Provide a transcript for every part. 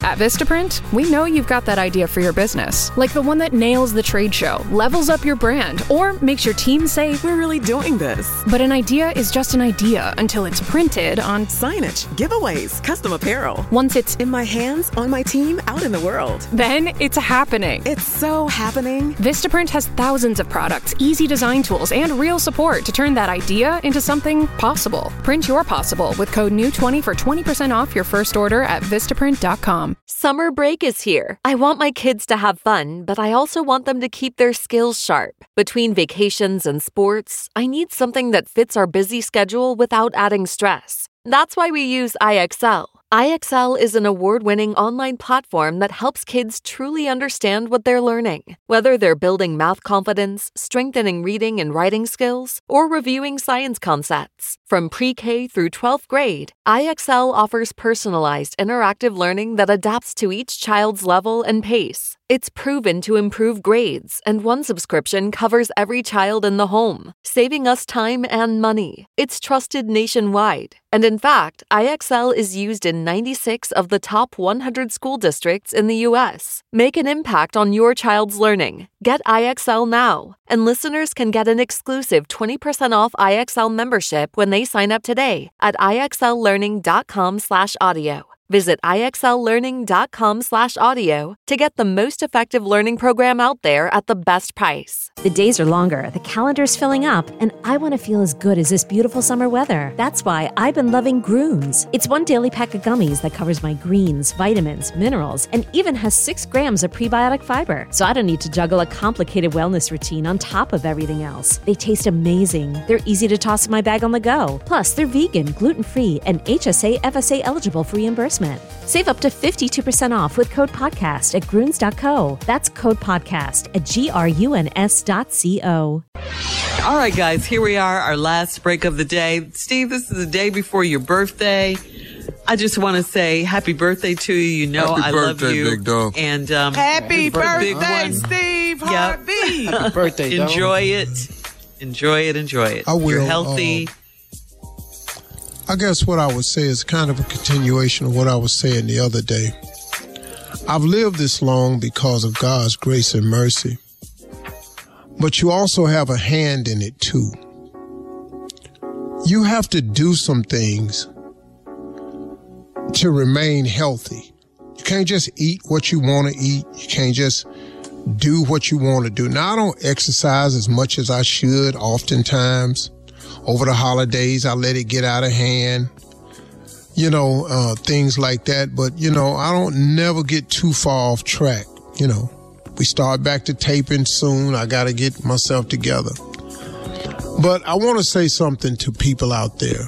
At Vistaprint, we know you've got that idea for your business, like the one that nails the trade show, levels up your brand, or makes your team say, "We're really doing this." But an idea is just an idea until it's printed on signage, giveaways, custom apparel. Once it's in my hands, on my team, out in the world. Then it's happening. It's so happening. Vistaprint has thousands of products, easy design tools, and real support to turn that idea into something possible. Print your possible with code NEW20 for 20% off your first order at Vistaprint.com. Summer break is here. I want my kids to have fun, but I also want them to keep their skills sharp. Between vacations and sports, I need something that fits our busy schedule without adding stress. That's why we use IXL. IXL is an award-winning online platform that helps kids truly understand what they're learning. Whether they're building math confidence, strengthening reading and writing skills, or reviewing science concepts. From pre-K through 12th grade, IXL offers personalized interactive learning that adapts to each child's level and pace. It's proven to improve grades, and one subscription covers every child in the home, saving us time and money. It's trusted nationwide. And in fact, IXL is used in 96 of the top 100 school districts in the U.S. Make an impact on your child's learning. Get IXL now. And listeners can get an exclusive 20% off IXL membership when they sign up today at IXLlearning.com/audio. Visit IXLlearning.com/audio to get the most effective learning program out there at the best price. The days are longer, the calendar's filling up, and I want to feel as good as this beautiful summer weather. That's why I've been loving Grooms. It's one daily pack of gummies that covers my greens, vitamins, minerals, and even has 6 grams of prebiotic fiber. So I don't need to juggle a complicated wellness routine on top of everything else. They taste amazing. They're easy to toss in my bag on the go. Plus, they're vegan, gluten-free, and HSA, FSA eligible for reimbursement. Save up to 52% off with code podcast at Grunes.co. That's code podcast at GRUNS.co. All right, guys, here we are, our last break of the day. Steve, this is the day before your birthday. I just want to say happy birthday to you. You know happy I birthday, love you. Big dog. And happy birthday, Steve Harvey. Yep. Happy birthday, dog. Enjoy it. Enjoy it. I will. You're healthy. I guess what I would say is kind of a continuation of what I was saying the other day. I've lived this long because of God's grace and mercy. But you also have a hand in it too. You have to do some things to remain healthy. You can't just eat what you want to eat. You can't just do what you want to do. Now, I don't exercise as much as I should oftentimes. Over the holidays, I let it get out of hand, things like that. But, I don't never get too far off track. We start back to taping soon. I got to get myself together. But I want to say something to people out there.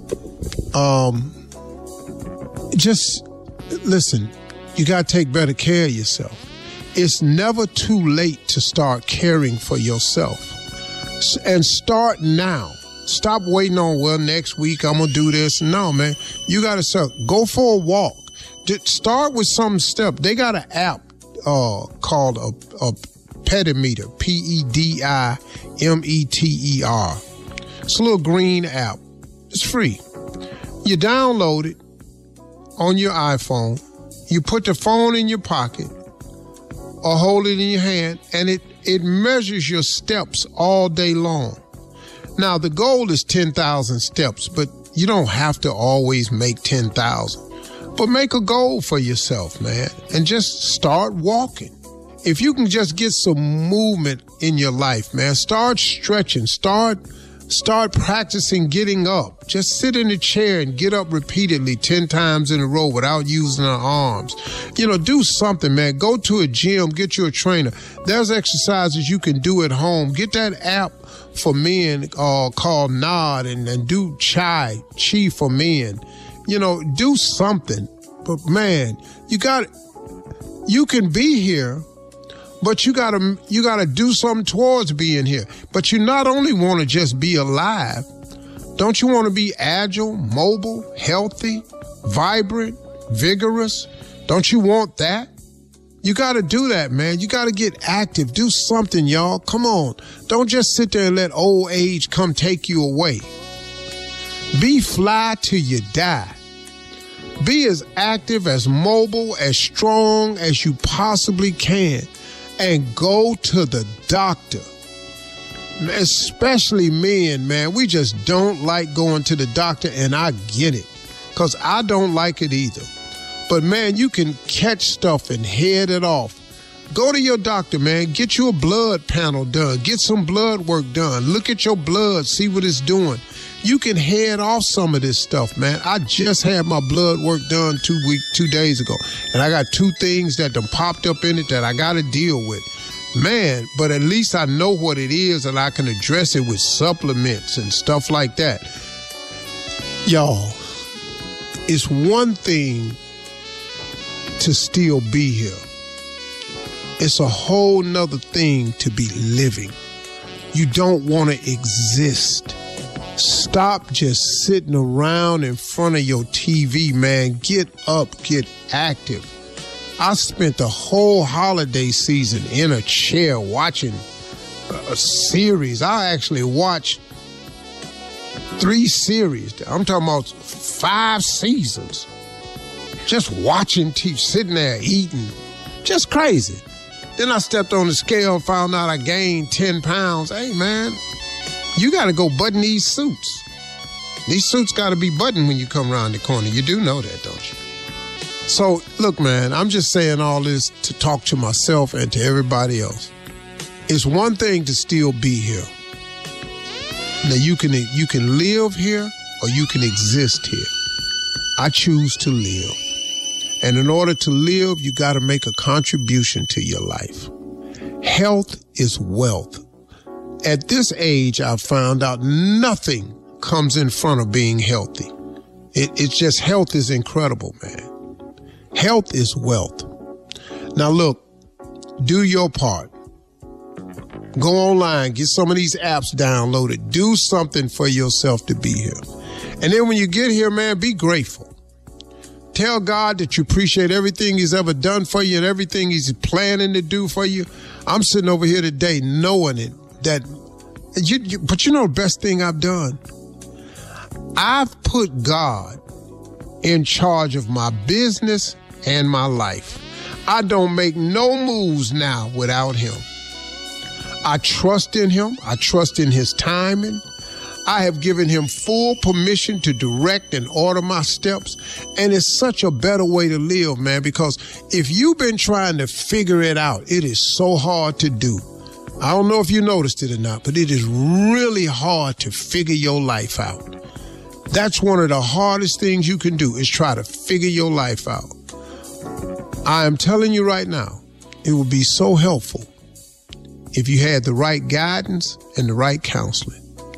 Just listen, you got to take better care of yourself. It's never too late to start caring for yourself. And start now. Stop waiting on, next week I'm going to do this. No, man. You got to go for a walk. Just start with some step. They got an app called a Pedimeter, Pedimeter. It's a little green app. It's free. You download it on your iPhone. You put the phone in your pocket or hold it in your hand, and it measures your steps all day long. Now, the goal is 10,000 steps, but you don't have to always make 10,000. But make a goal for yourself, man, and just start walking. If you can just get some movement in your life, man, start stretching, start practicing getting up. Just sit in a chair and get up repeatedly 10 times in a row without using our arms. Do something, man. Go to a gym, get you a trainer. There's exercises you can do at home. Get that app for men called Nod and do Chi for men. Do something. But man, you can be here, but you gotta do something towards being here. But you not only want to just be alive, don't you want to be agile, mobile, healthy, vibrant, vigorous? Don't you want that? You got to do that, man. You got to get active. Do something, y'all. Come on. Don't just sit there and let old age come take you away. Be fly till you die. Be as active, as mobile, as strong as you possibly can. And go to the doctor. Especially men, man. We just don't like going to the doctor, and I get it. Because I don't like it either. But, man, you can catch stuff and head it off. Go to your doctor, man. Get you a blood panel done. Get some blood work done. Look at your blood. See what it's doing. You can head off some of this stuff, man. I just had my blood work done 2 days ago. And I got 2 things that done popped up in it that I got to deal with. Man, but at least I know what it is and I can address it with supplements and stuff like that. Y'all, it's one thing to still be here. It's a whole nother thing to be living. You don't want to exist. Stop just sitting around in front of your TV, man. Get up, get active. I spent the whole holiday season in a chair watching a series. I actually watched 3 series. I'm talking about 5 seasons. Just watching TV, sitting there eating. Just crazy. Then I stepped on the scale and found out I gained 10 pounds. Hey, man, you got to go button these suits. These suits got to be buttoned when you come around the corner. You do know that, don't you? So, look, man, I'm just saying all this to talk to myself and to everybody else. It's one thing to still be here. Now, you can live here or you can exist here. I choose to live. And in order to live, you got to make a contribution to your life. Health is wealth. At this age, I've found out nothing comes in front of being healthy. It's just health is incredible, man. Health is wealth. Now, look, do your part. Go online, get some of these apps downloaded. Do something for yourself to be here. And then when you get here, man, be grateful. Tell God that you appreciate everything he's ever done for you and everything he's planning to do for you. I'm sitting over here today knowing it. But you know the best thing I've done? I've put God in charge of my business and my life. I don't make no moves now without him. I trust in him. I trust in his timing. I have given him full permission to direct and order my steps. And it's such a better way to live, man, because if you've been trying to figure it out, it is so hard to do. I don't know if you noticed it or not, but it is really hard to figure your life out. That's one of the hardest things you can do is try to figure your life out. I am telling you right now, it would be so helpful if you had the right guidance and the right counseling.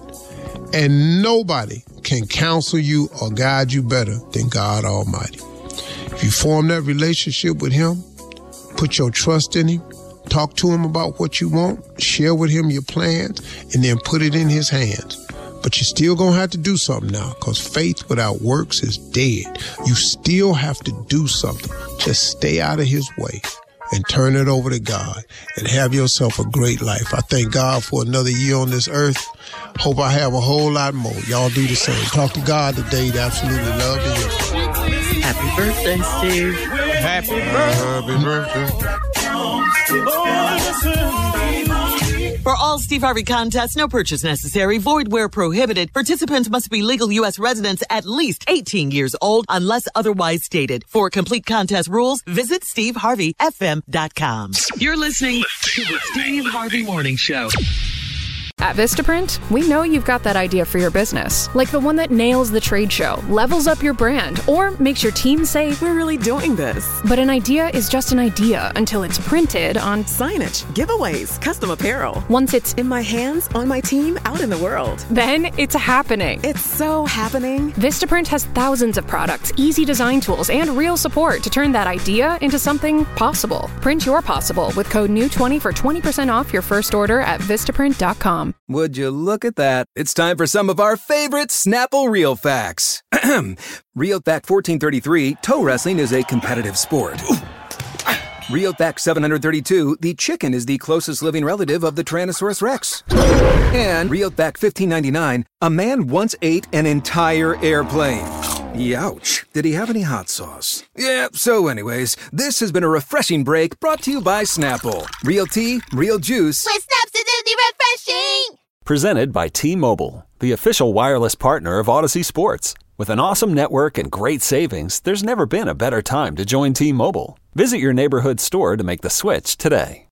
And nobody can counsel you or guide you better than God Almighty. If you form that relationship with him, put your trust in him, talk to him about what you want, share with him your plans, and then put it in his hands. But you're still going to have to do something now, because faith without works is dead. You still have to do something. Just stay out of his way and turn it over to God and have yourself a great life. I thank God for another year on this earth. Hope I have a whole lot more. Y'all do the same. Talk to God today. He'd absolutely love to hear. Happy birthday, Steve. Happy birthday. Happy birthday. For all Steve Harvey contests, no purchase necessary, void where prohibited. Participants must be legal U.S. residents at least 18 years old unless otherwise stated. For complete contest rules, visit SteveHarveyFM.com. You're listening to the Steve Harvey Morning Show. At Vistaprint, we know you've got that idea for your business, like the one that nails the trade show, levels up your brand, or makes your team say, "We're really doing this." But an idea is just an idea until it's printed on signage, giveaways, custom apparel. Once it's in my hands, on my team, out in the world. Then it's happening. It's so happening. Vistaprint has thousands of products, easy design tools, and real support to turn that idea into something possible. Print your possible with code NEW20 for 20% off your first order at Vistaprint.com. Would you look at that? It's time for some of our favorite Snapple Real Facts. Real Fact 1433, toe wrestling is a competitive sport. Real Fact 732, the chicken is the closest living relative of the Tyrannosaurus Rex. And Real Fact 1599, a man once ate an entire airplane. Youch. Did he have any hot sauce? Yeah, so anyways, this has been a refreshing break brought to you by Snapple. Real tea, real juice. With Snapsidity refreshing! Presented by T-Mobile, the official wireless partner of Odyssey Sports. With an awesome network and great savings, there's never been a better time to join T-Mobile. Visit your neighborhood store to make the switch today.